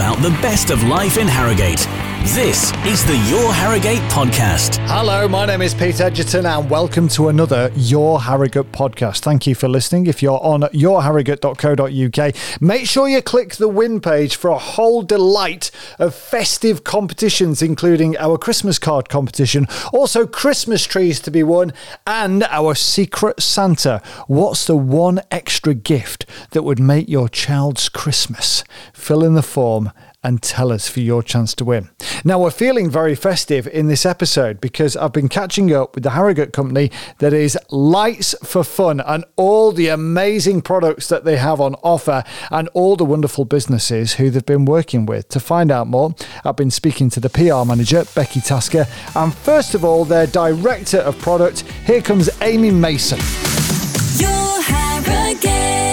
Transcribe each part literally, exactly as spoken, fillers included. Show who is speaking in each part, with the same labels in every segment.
Speaker 1: about the best of life in Harrogate. This is the Your Harrogate podcast.
Speaker 2: Hello, my name is Pete Edgerton and welcome to another Your Harrogate podcast. Thank you for listening. If you're on your harrogate dot co dot uk, make sure you click the win page for a whole delight of festive competitions, including our Christmas card competition, also Christmas trees to be won, and our Secret Santa. What's the one extra gift that would make your child's Christmas? Fill in the form and tell us for your chance to win. Now, we're feeling very festive in this episode because I've been catching up with the Harrogate company that is Lights for Fun and all the amazing products that they have on offer and all the wonderful businesses who they've been working with. To find out more, I've been speaking to the P R manager, Becky Tasker, and first of all, their director of product. Here comes Amy Mason.
Speaker 3: Your Harrogate.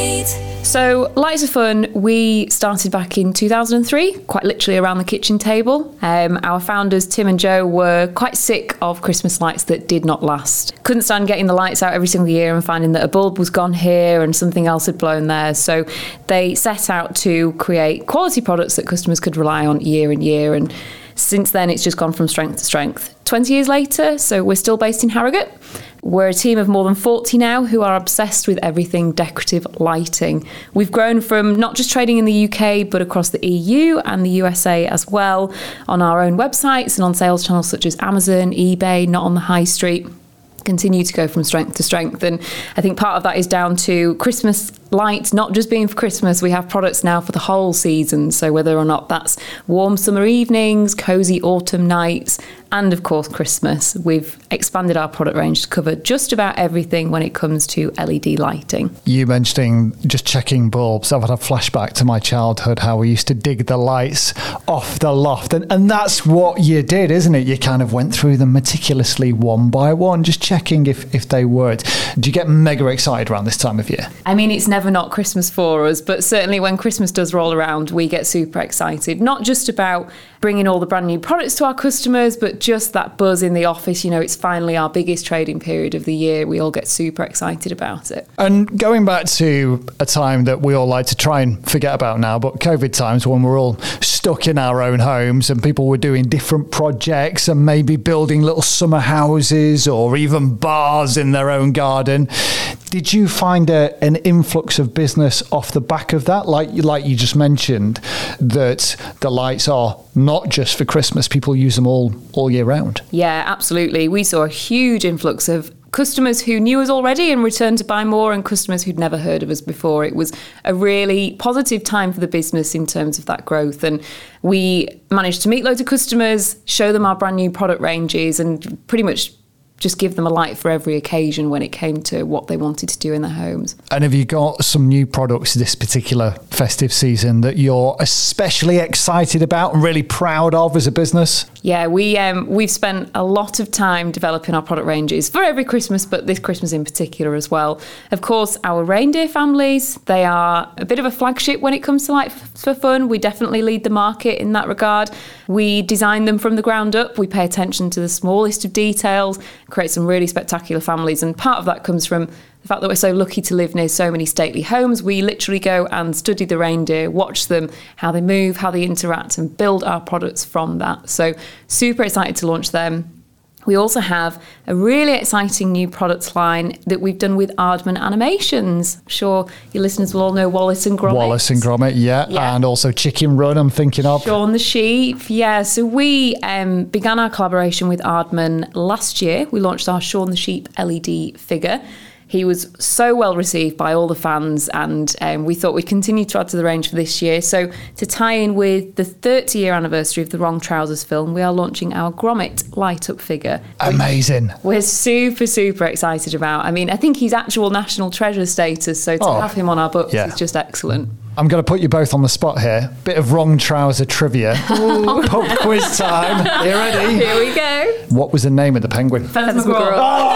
Speaker 4: So, Lights of Fun, we started back in two thousand three, quite literally around the kitchen table. Um, our founders, Tim and Joe, were quite sick of Christmas lights that did not last. Couldn't stand getting the lights out every single year and finding that a bulb was gone here and something else had blown there. So they set out to create quality products that customers could rely on year and year. And since then, it's just gone from strength to strength. twenty years later, so we're still based in Harrogate. We're a team of more than forty now who are obsessed with everything decorative lighting. We've grown from not just trading in the U K, but across the E U and the U S A as well, on our own websites and on sales channels such as Amazon, eBay, not on the high street. Continue to go from strength to strength. And I think part of that is down to Christmas lights not just being for Christmas. We have products now for the whole season. So whether or not that's warm summer evenings, cosy autumn nights, and of course Christmas, we've expanded our product range to cover just about everything when it comes to L E D lighting.
Speaker 2: You mentioning just checking bulbs. I've had a flashback to my childhood, how we used to dig the lights off the loft. And, and that's what you did, isn't it? You kind of went through them meticulously one by one, just checking if, if they worked. Do you get mega excited around this time of year?
Speaker 4: I mean, it's never not Christmas for us, but certainly when Christmas does roll around, we get super excited. Not just about bringing all the brand new products to our customers, but just that buzz in the office. You know, it's finally our biggest trading period of the year. We all get super excited about it.
Speaker 2: And going back to a time that we all like to try and forget about now, but COVID times when we're all stuck in our own homes and people were doing different projects and maybe building little summer houses or even bars in their own garden. Did you find a, an influx of business off the back of that? Like, like you just mentioned, that the lights are not just for Christmas, people use them all, all year round.
Speaker 4: Yeah, absolutely. We saw a huge influx of customers who knew us already and returned to buy more, and customers who'd never heard of us before. It was a really positive time for the business in terms of that growth. And we managed to meet loads of customers, show them our brand new product ranges, and pretty much just give them a light for every occasion when it came to what they wanted to do in their homes.
Speaker 2: And have you got some new products this particular festive season that you're especially excited about and really proud of as a business?
Speaker 4: Yeah, we, um, we've spent a lot of time developing our product ranges for every Christmas, but this Christmas in particular as well. Of course, our reindeer families, they are a bit of a flagship when it comes to Lights for Fun. We definitely lead the market in that regard. We design them from the ground up. We pay attention to the smallest of details, create some really spectacular families. And part of that comes from the fact that we're so lucky to live near so many stately homes. We literally go and study the reindeer, watch them, how they move, how they interact, and build our products from that. So super excited to launch them. We also have a really exciting new product line that we've done with Aardman Animations. I'm sure your listeners will all know Wallace and Gromit.
Speaker 2: Wallace and Gromit, yeah. yeah. And also Chicken Run, I'm thinking of.
Speaker 4: Shaun the Sheep, yeah. So we um, began our collaboration with Aardman last year. We launched our Shaun the Sheep L E D figure. He was so well received by all the fans, and um, we thought we'd continue to add to the range for this year. So to tie in with the thirty year anniversary of the Wrong Trousers film, we are launching our Gromit light up figure.
Speaker 2: Amazing.
Speaker 4: We're super, super excited about. I mean, I think he's actual national treasure status, so to oh, have him on our books yeah. is just excellent.
Speaker 2: I'm going to put you both on the spot here. Bit of Wrong Trouser trivia. Pub quiz time. Are you ready?
Speaker 4: Here we go.
Speaker 2: What was the name of the penguin?
Speaker 4: Fez McGraw.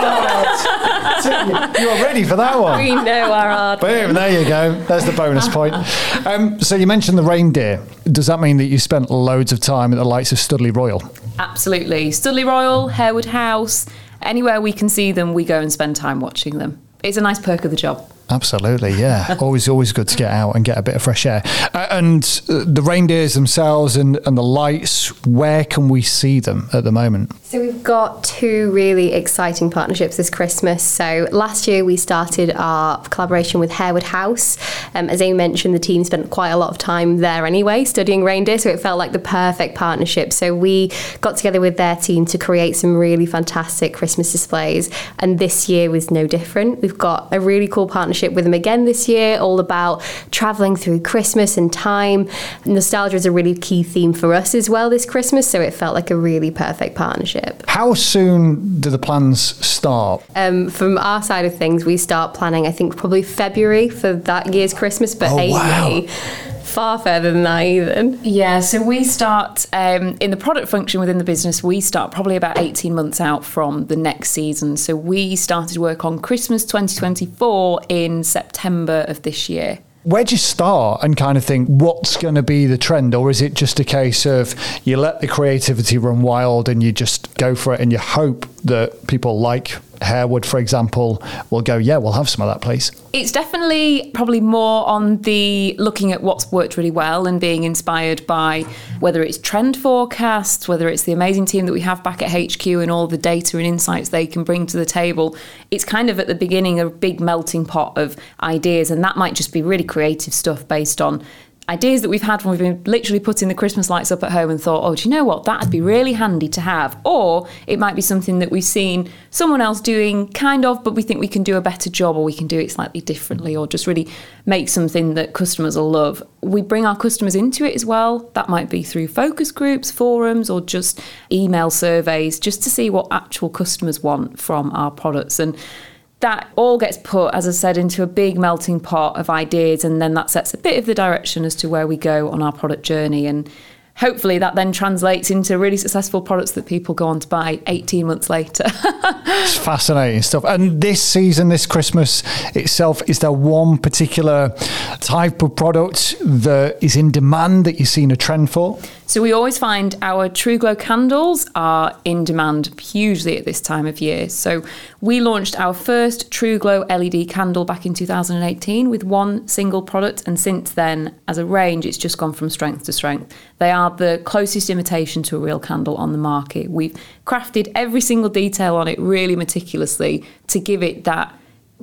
Speaker 2: Oh, you are ready for that one.
Speaker 4: We know our art.
Speaker 2: Boom, there you go. There's the bonus point. Um, so you mentioned the reindeer. Does that mean that you spent loads of time at the likes of Studley Royal?
Speaker 4: Absolutely. Studley Royal, Harewood House, anywhere we can see them, we go and spend time watching them. It's a nice perk of the job.
Speaker 2: Absolutely, yeah. always, always good to get out and get a bit of fresh air. Uh, and uh, the reindeers themselves and, and the lights, where can we see them at the moment?
Speaker 5: So we've got two really exciting partnerships this Christmas. So last year we started our collaboration with Harewood House. Um, as Amy mentioned, the team spent quite a lot of time there anyway, studying reindeer, so it felt like the perfect partnership. So we got together with their team to create some really fantastic Christmas displays, and this year was no different. We've got a really cool partnership with them again this year, all about travelling through Christmas and time. Nostalgia is a really key theme for us as well this Christmas, so it felt like a really perfect partnership.
Speaker 2: How soon do the plans start?
Speaker 5: Um, from our side of things, we start planning, I think, probably February for that year's Christmas, but
Speaker 2: Oh,
Speaker 5: Amy,
Speaker 2: wow.
Speaker 5: far further than that even.
Speaker 4: Yeah, so we start um, in the product function within the business, we start probably about eighteen months out from the next season. So we started work on Christmas twenty twenty-four in September of this year.
Speaker 2: Where do you start and kind of think what's going to be the trend? Or is it just a case of you let the creativity run wild and you just go for it and you hope that people like Harewood, for example, will go, yeah, we'll have some of that, please?
Speaker 4: It's definitely probably more on the looking at what's worked really well and being inspired by whether it's trend forecasts, whether it's the amazing team that we have back at H Q and all the data and insights they can bring to the table. It's kind of at the beginning a big melting pot of ideas, and that might just be really creative stuff based on ideas that we've had when we've been literally putting the Christmas lights up at home and thought, oh, do you know what, that'd be really handy to have. Or it might be something that we've seen someone else doing kind of, but we think we can do a better job, or we can do it slightly differently, or just really make something that customers will love. We bring our customers into it as well. That might be through focus groups, forums, or just email surveys, just to see what actual customers want from our products. And that all gets put, as I said, into a big melting pot of ideas, and then that sets a bit of the direction as to where we go on our product journey. And hopefully that then translates into really successful products that people go on to buy eighteen months later.
Speaker 2: It's fascinating stuff. And this season, this Christmas itself, is there one particular type of product that is in demand that you've seen a trend for?
Speaker 4: So we always find our True Glow candles are in demand hugely at this time of year. So we launched our first True Glow L E D candle back in two thousand eighteen with one single product, and since then, as a range, it's just gone from strength to strength. They are the closest imitation to a real candle on the market. We've crafted every single detail on it really meticulously to give it that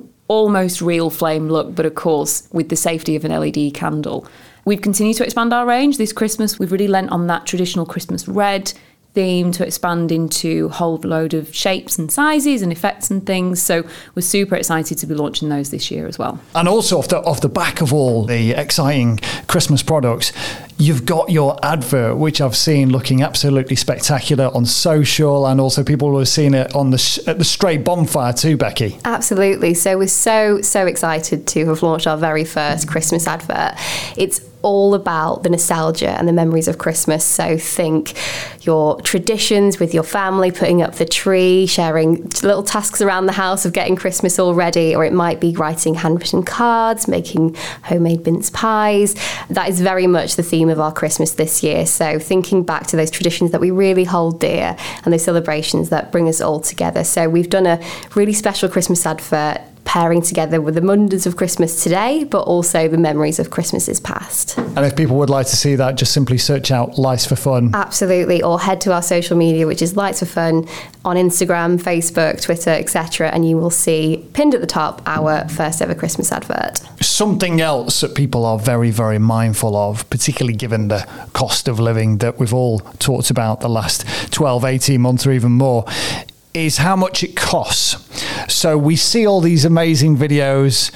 Speaker 4: almost real flame look, but of course with the safety of an L E D candle. We've continued to expand our range this Christmas. We've really lent on that traditional Christmas red theme to expand into a whole load of shapes and sizes and effects and things. So we're super excited to be launching those this year as well.
Speaker 2: And also off the, off the back of all the exciting Christmas products, you've got your advert, which I've seen looking absolutely spectacular on social, and also people who have seen it on the at the Stray Bonfire too, Becky.
Speaker 5: Absolutely. So we're so, so excited to have launched our very first Christmas advert. It's all about the nostalgia and the memories of Christmas. So think your traditions with your family, putting up the tree, sharing little tasks around the house of getting Christmas all ready, or it might be writing handwritten cards, making homemade mince pies. That is very much the theme of our Christmas this year. So thinking back to those traditions that we really hold dear and those celebrations that bring us all together. So we've done a really special Christmas advert pairing together with the wonders of Christmas today, but also the memories of Christmases past.
Speaker 2: And if people would like to see that, just simply search out Lights for Fun.
Speaker 5: Absolutely, or head to our social media, which is Lights for Fun on Instagram, Facebook, Twitter, et cetera, and you will see pinned at the top our first ever Christmas advert.
Speaker 2: Something else that people are very, very mindful of, particularly given the cost of living that we've all talked about the last twelve, eighteen months or even more, is how much it costs. So we see all these amazing videos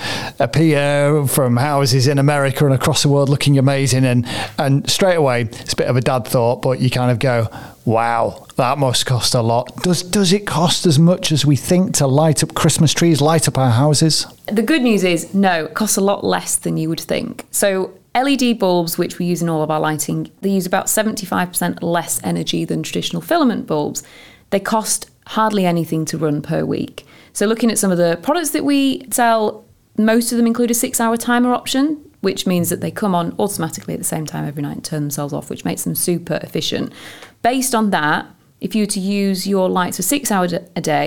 Speaker 2: appear from houses in America and across the world looking amazing, and and straight away it's a bit of a dad thought, but you kind of go, wow, that must cost a lot. Does does it cost as much as we think to light up Christmas trees, light up our houses?
Speaker 4: The good news is, no, it costs a lot less than you would think. So L E D bulbs, which we use in all of our lighting, they use about seventy-five percent less energy than traditional filament bulbs. They cost hardly anything to run per week. So looking at some of the products that we sell, most of them include a six-hour timer option, which means that they come on automatically at the same time every night and turn themselves off, which makes them super efficient. Based on that, if you were to use your lights for six hours a day,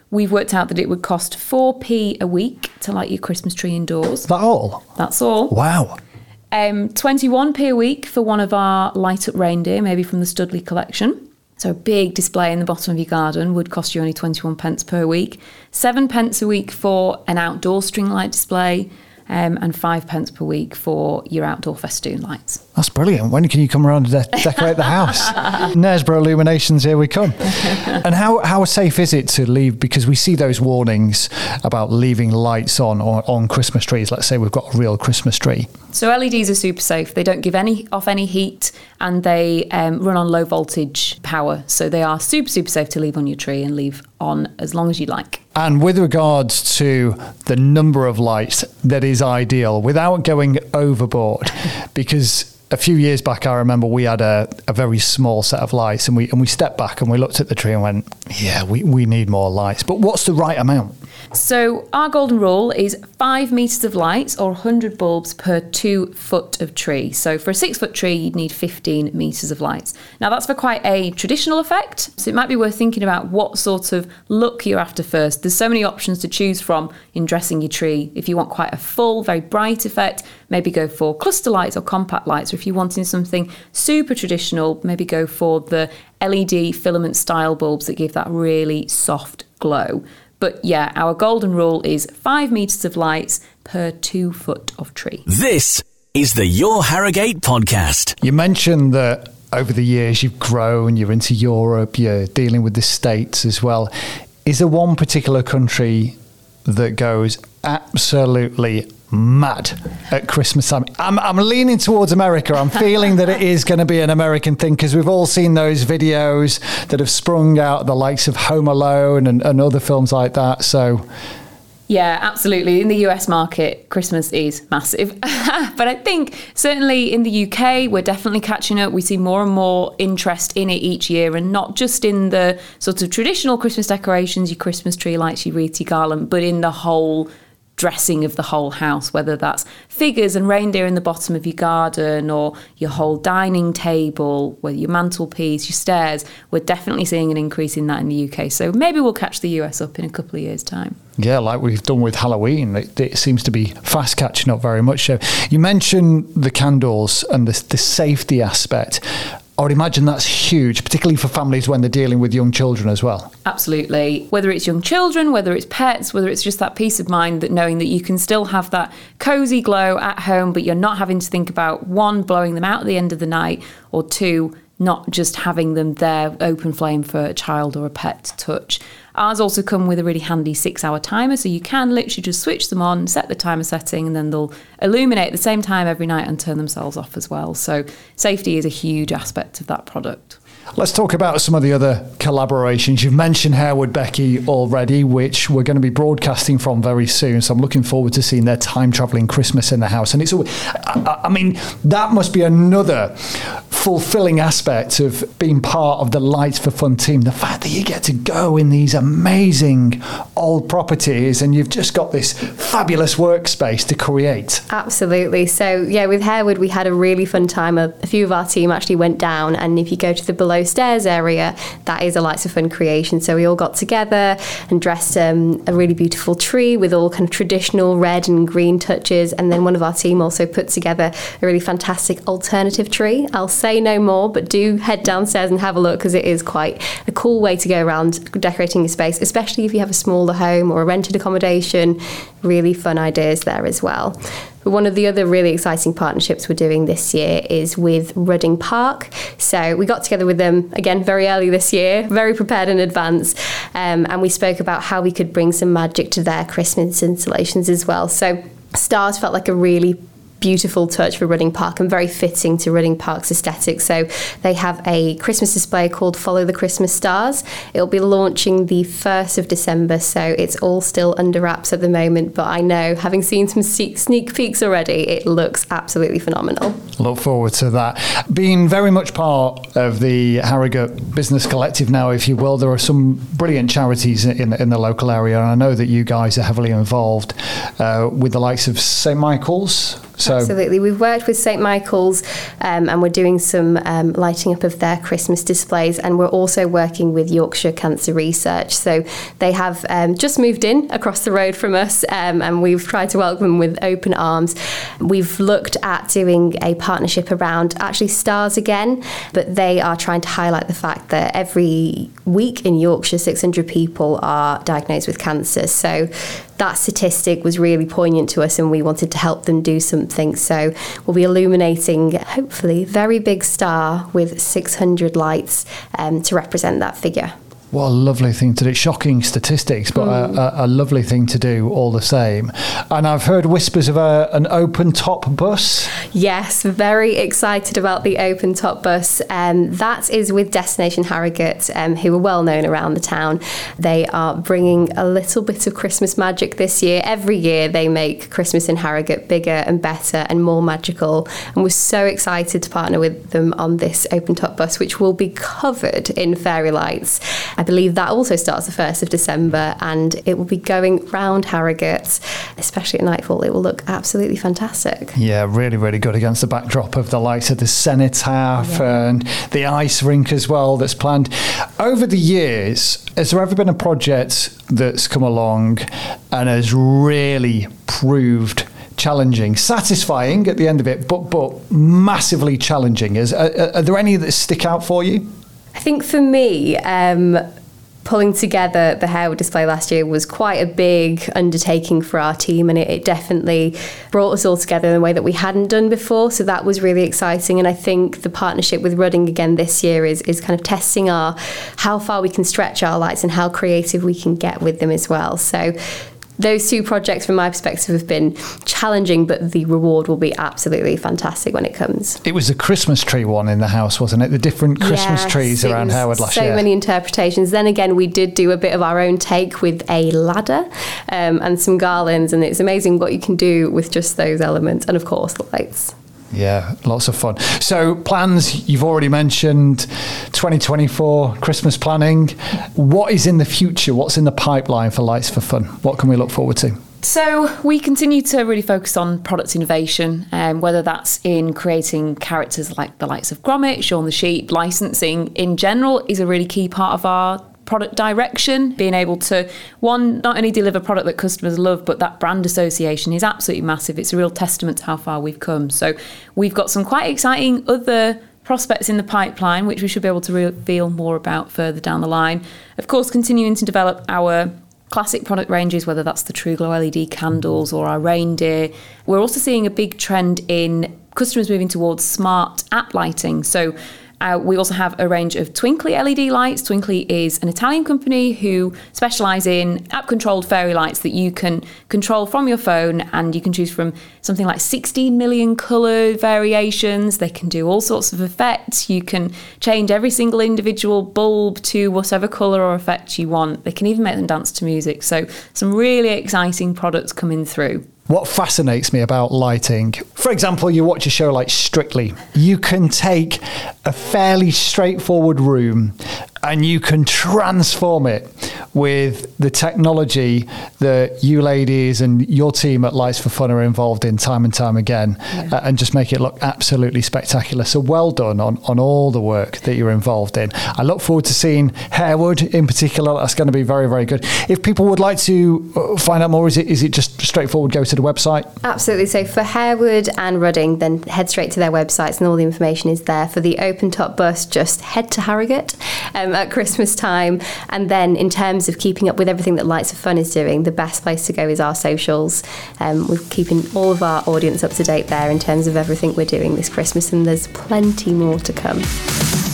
Speaker 4: we've worked out that it would cost four p a week to light your Christmas tree indoors.
Speaker 2: Is that all?
Speaker 4: That's all.
Speaker 2: Wow.
Speaker 4: Um, twenty-one p a week for one of our light up reindeer, maybe from the Studley collection. So a big display in the bottom of your garden would cost you only twenty-one pence per week. Seven pence a week for an outdoor string light display. Um, and five pence per week for your outdoor festoon lights.
Speaker 2: That's brilliant. When can you come around and de- decorate the house? Knaresborough Illuminations, here we come. And how, how safe is it to leave? Because we see those warnings about leaving lights on or on Christmas trees. Let's say we've got a real Christmas tree.
Speaker 4: So L E Ds are super safe. They don't give any off any heat, and they um, run on low voltage power. So they are super, super safe to leave on your tree and leave on as long as you like.
Speaker 2: And with regards to the number of lights that is ideal, without going overboard, because a few years back, I remember we had a, a very small set of lights, and we and we stepped back and we looked at the tree and went, yeah, we, we need more lights. But what's the right amount?
Speaker 4: So our golden rule is five metres of lights or one hundred bulbs per two foot of tree. So for a six foot tree, you'd need fifteen metres of lights. Now that's for quite a traditional effect. So it might be worth thinking about what sort of look you're after first. There's so many options to choose from in dressing your tree. If you want quite a full, very bright effect, maybe go for cluster lights or compact lights. Or if you're wanting something super traditional, maybe go for the L E D filament style bulbs that give that really soft glow. But yeah, our golden rule is five metres of lights per two foot of tree.
Speaker 1: This is the Your Harrogate podcast.
Speaker 2: You mentioned that over the years you've grown, you're into Europe, you're dealing with the States as well. Is there one particular country that goes absolutely mad at Christmas time? I'm, I'm leaning towards America. I'm feeling that it is going to be an American thing, because we've all seen those videos that have sprung out, the likes of Home Alone and, and other films like that. So
Speaker 4: yeah, absolutely. In the U S market, Christmas is massive. But I think certainly in the U K, we're definitely catching up. We see more and more interest in it each year, and not just in the sort of traditional Christmas decorations, your Christmas tree lights, your wreath, your garland, but in the whole dressing of the whole house, whether that's figures and reindeer in the bottom of your garden or your whole dining table, whether your mantelpiece, your stairs. We're definitely seeing an increase in that in the U K. So maybe we'll catch the U S up in a couple of years' time.
Speaker 2: Yeah, like we've done with Halloween, it, it seems to be fast catching up very much so. You mentioned the candles and the, the safety aspect. I would imagine that's huge, particularly for families when they're dealing with young children as well.
Speaker 4: Absolutely. Whether it's young children, whether it's pets, whether it's just that peace of mind that knowing that you can still have that cosy glow at home, but you're not having to think about, one, blowing them out at the end of the night, or two, not just having them there open flame for a child or a pet to touch. Ours also come with a really handy six hour timer, so you can literally just switch them on, set the timer setting, and then they'll illuminate at the same time every night and turn themselves off as well. So safety is a huge aspect of that product.
Speaker 2: Let's talk about some of the other collaborations. You've mentioned Harewood Becky already, which we're going to be broadcasting from very soon. So I'm looking forward to seeing their time travelling Christmas in the house. And it's, I, I mean, that must be another fulfilling aspect of being part of the Lights for Fun team. The fact that you get to go in these amazing old properties and you've just got this fabulous workspace to create.
Speaker 5: Absolutely. So yeah, with Harewood, we had a really fun time. A, a few of our team actually went down, and if you go to the below stairs area, that is a Lights for Fun creation. So we all got together and dressed um, a really beautiful tree with all kind of traditional red and green touches. And then one of our team also put together a really fantastic alternative tree. I'll say no more, but do head downstairs and have a look, because it is quite a cool way to go around decorating your space, especially if you have a smaller home or a rented accommodation. Really fun ideas there as well. But one of the other really exciting partnerships we're doing this year is with Rudding Park. So we got together with them, again, very early this year, very prepared in advance, um, and we spoke about how we could bring some magic to their Christmas installations as well. So stars felt like a really beautiful touch for Rudding Park and very fitting to Rudding Park's aesthetic. So they have a Christmas display called Follow the Christmas Stars. It'll be launching the first of December, so it's all still under wraps at the moment, but I know, having seen some sneak peeks already, it looks absolutely phenomenal.
Speaker 2: Look forward to that. Being very much part of the Harrogate Business Collective now, if you will, there are some brilliant charities in, in the local area, and I know that you guys are heavily involved uh, with the likes of Saint Michael's, So
Speaker 5: Absolutely. We've worked with Saint Michael's um, and we're doing some um, lighting up of their Christmas displays, and we're also working with Yorkshire Cancer Research. So they have um, just moved in across the road from us um, and we've tried to welcome them with open arms. We've looked at doing a partnership around actually stars again, but they are trying to highlight the fact that every week in Yorkshire six hundred people are diagnosed with cancer. So that statistic was really poignant to us and we wanted to help them do something. So we'll be illuminating, hopefully, a very big star with six hundred lights um, to represent that figure.
Speaker 2: What a lovely thing to do. Shocking statistics, but mm. a, a, a lovely thing to do all the same. And I've heard whispers of a, an open top bus.
Speaker 5: Yes, very excited about the open top bus. Um, that is with Destination Harrogate, um, who are well known around the town. They are bringing a little bit of Christmas magic this year. Every year they make Christmas in Harrogate bigger and better and more magical. And we're so excited to partner with them on this open top bus, which will be covered in fairy lights. I believe that also starts the first of December and it will be going round Harrogate, especially at nightfall. It will look absolutely fantastic.
Speaker 2: Yeah, really, really good against the backdrop of the likes of the Cenotaph yeah. and the ice rink as well that's planned. Over the years, has there ever been a project that's come along and has really proved challenging, satisfying at the end of it, but but massively challenging? Is, are, are there any that stick out for you?
Speaker 5: I think for me, um, pulling together the Harewood display last year was quite a big undertaking for our team, and it, it definitely brought us all together in a way that we hadn't done before. So that was really exciting. And I think the partnership with Rudding again this year is, is kind of testing our how far we can stretch our lights and how creative we can get with them as well. So those two projects, from my perspective, have been challenging, but the reward will be absolutely fantastic when it comes.
Speaker 2: It was the Christmas tree one in the house, wasn't it? The different Christmas
Speaker 5: yes,
Speaker 2: trees around Harewood last
Speaker 5: so
Speaker 2: year.
Speaker 5: So many interpretations. Then again, we did do a bit of our own take with a ladder um, and some garlands, and it's amazing what you can do with just those elements, and of course, the lights.
Speaker 2: Yeah, lots of fun. So plans, you've already mentioned twenty twenty-four Christmas planning. What is in the future? What's in the pipeline for Lights for Fun? What can we look forward to?
Speaker 4: So we continue to really focus on product innovation, um, whether that's in creating characters like the likes of Gromit, Shaun the Sheep. Licensing in general is a really key part of our product direction, being able to, one, not only deliver product that customers love, but that brand association is absolutely massive. It's a real testament to how far we've come. So we've got some quite exciting other prospects in the pipeline, which we should be able to reveal more about further down the line. Of course, continuing to develop our classic product ranges, whether that's the True Glow L E D candles or our reindeer. We're also seeing a big trend in customers moving towards smart app lighting. So Uh, we also have a range of Twinkly L E D lights. Twinkly is an Italian company who specialise in app-controlled fairy lights that you can control from your phone, and you can choose from something like sixteen million colour variations. They can do all sorts of effects. You can change every single individual bulb to whatever colour or effect you want. They can even make them dance to music. So some really exciting products coming through.
Speaker 2: What fascinates me about lighting, for example, you watch a show like Strictly, you can take a fairly straightforward room and you can transform it with the technology that you ladies and your team at Lights for Fun are involved in time and time again, yeah. uh, and just make it look absolutely spectacular. So well done on, on all the work that you're involved in. I look forward to seeing Harewood in particular. That's going to be very, very good. If people would like to find out more, is it is it just straightforward, go to the website?
Speaker 5: Absolutely. So for Harewood and Rudding, then head straight to their websites and all the information is there. For the open top bus, just head to Harrogate um, at Christmas time. And then in terms of keeping up with everything that Lights for Fun is doing, the best place to go is our socials. Um, we're keeping all of our audience up to date there in terms of everything we're doing this Christmas, and there's plenty more to come.